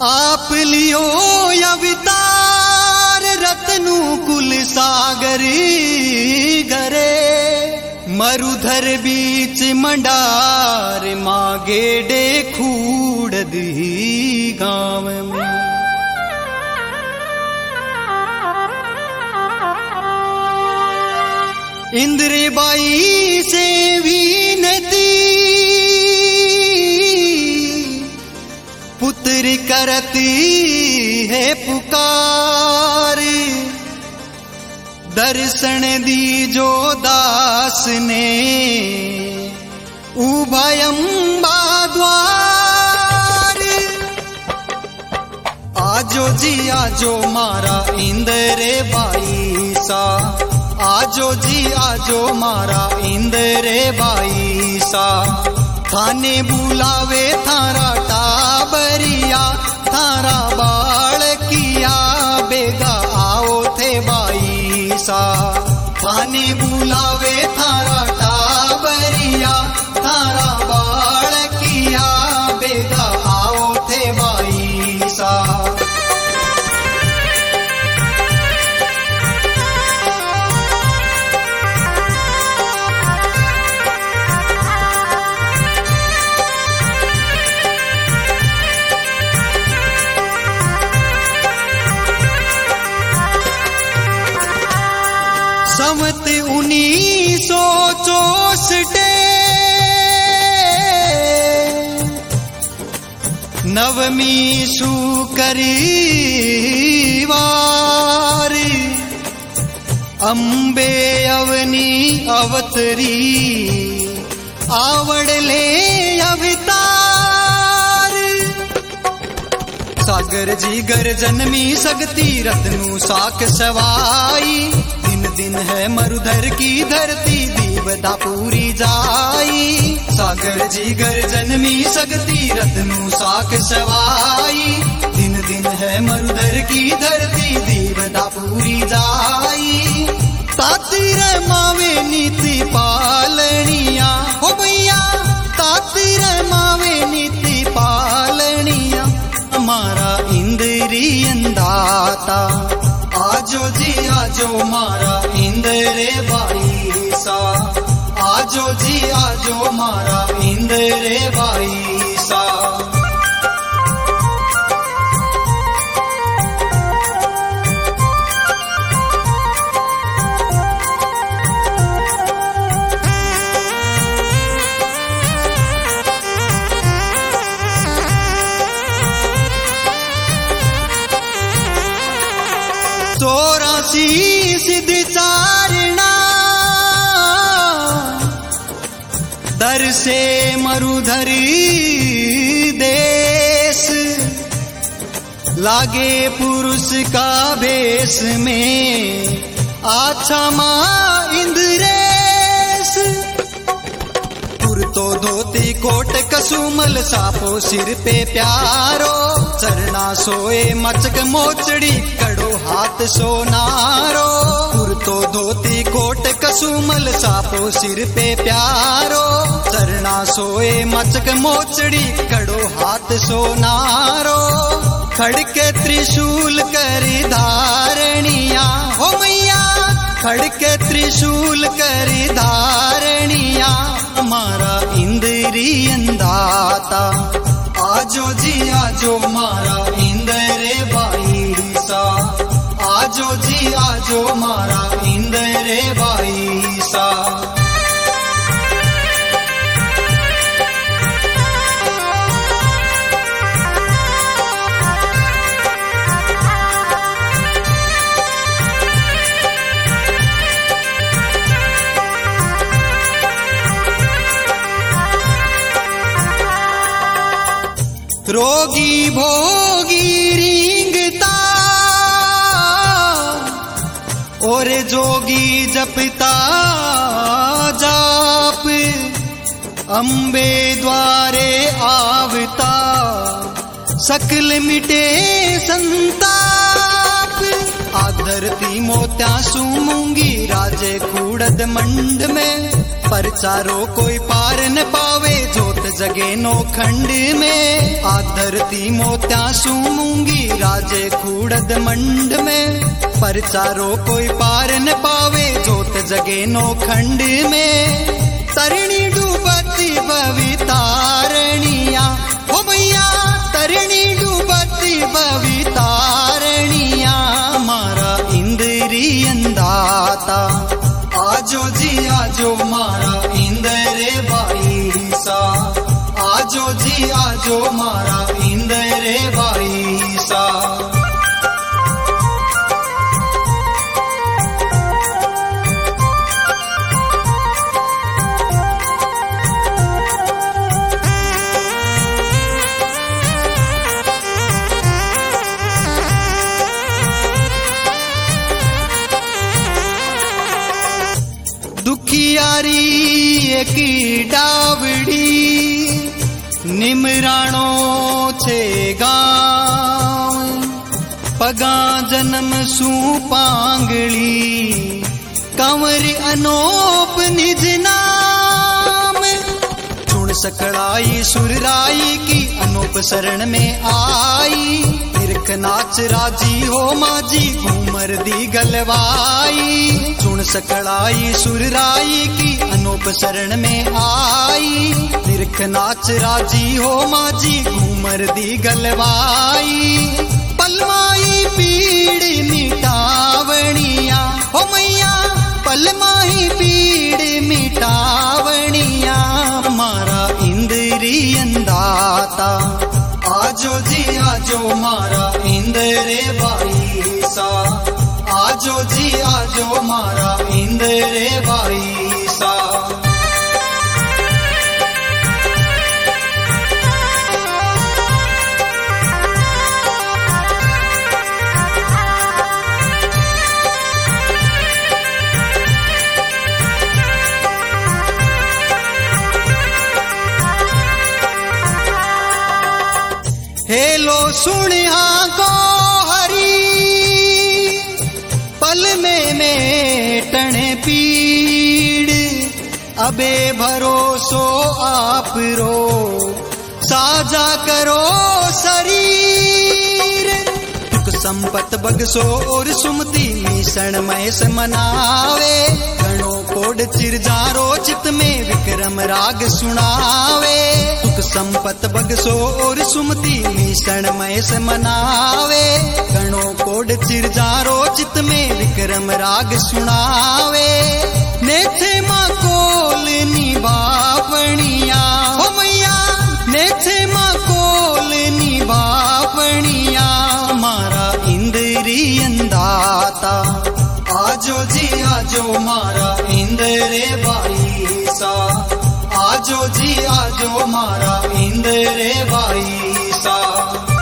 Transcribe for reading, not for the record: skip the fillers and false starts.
आप लियो अवतार रत्नु कुल सागरी घरे मरुधर बीच मंडार मागेडे खूड़ दी गाँव में। इंद्र बाई से विनती पुत्र करती है पुकार दर्शन दीजो दास ने उभयंबा द्वार। आजो जी आजो मारा इंद्र बाई सा आजो जी आजो मारा इंद्र बाई सा थाने बुलावे थारा टाबरिया थारा बालकिया बेगा आओ थे बाई सा थाने बुलावे थारा टाबरिया थारा बालकिया बेगा आओ थे बाई सा। संवत 1964 नवमी शुक्रवार अम्बे अवनी अवतरी आवड़ले अवतार। सागर जी गर जन्मी सगती रत्नु साख सवाई दिन दिन है मरुधर की धरती दीवदा पूरी जाई। सागर जी गर जन्मी सगती रत्नु साख सवाई दिन दिन है मरुधर की धरती दीवदा पूरी जाई। तातिर मावे नीति पालनिया हो भैया तातिर मावे नीति पालनिया हमारा इंद्रियन दाता। आजो जी आजो मारा इंद्र बाई सा आजो जी आजो मारा इंद्र बाई सा। सिद्ध चारणा दर से मरुधरी देश लागे पुरुष का भेष में आछा माँ इंद्रेश। कुर्तो धोती कोट कसुमल सापो सिर पे प्यारो चरना सोए मचक मोचड़ी कड़ो हाथ सोनारो। कुर्तो धोती कोट कसुमल सापो सिर पे प्यारो चरना सोए मचक मोचड़ी कड़ो हाथ सोनारो। खड़के त्रिशूल करी धारणिया हो मैया खड़के त्रिशूल करी धारणिया हमारा इंद्रियन दाता। आजो जी आजो मारा इंद्र बाई सा आजो जी आजो मारा इंद्र बाई सा। रोगी भोगी रिंगता और जोगी जपता जाप अम्बे द्वारे आवता सकल मिटे संताप। आ धरती मोत्या सूमूंगी राजे खूड़द मंड में, परचारो कोई पार न पावे जोत जगे नो खंड में। आ धरती मोत्या सूमूंगी राजे खूड़द मंड में, परचारो कोई पार न पावे जोत जगे नो खंड में। तरणी डूबती बवितारणिया हो भैया, तरणी डूबती बवितारणिया, मारा इंद्रियन दाता आजो जी आजो मारा इंद्रे भाई सा, आजो जी आजो मारा इंद्रे भाई सा। दुखियारी एक डावड़ी निमराणो छे गांव, पगा जन्म सू पांगली कंवर अनोप निज नाम। चुन सकड़ाई सुरराई की अनोप शरण में आई, निरख नाच राजी हो माजी घूमर दी गलवाई। चुन सकड़ाई सुरराई की अनोप शरण में आई, निरख नाच राजी हो माजी घूमर दी गलवाई। पलमाई पीड़ मिटावणिया हो मैया, पलमाई पीड़ मिटावणिया, मारा इंद्रियन दाता आजो जी आजो मारा इंद्रे भाई सा, आजो जी आजो मारा इंद्रे भाई सा। हेलो सुनिया को हरी, पल में मेटने पीड़, अबे भरोसो आप रो साजा करो शरीर। दुख संपत बगसो और सुमति मीसण महेश मनावे, गणो कोड चिरजारो चित में विक्रम राग सुनावे। दुख संपत बगसो और सुमति मीसण महेश मनावे, गणो कोड चिरजारो चित में विक्रम राग सुनावे। नेथे माँ कोल निभावणिया हो मैया, नेथे माँ कोल निभावणिया, मारा इंद्रियन दाता आजो जी आजो मारा इंद्रे भाई सा, आजो जी आजो मारा इंद्रे भाई सा।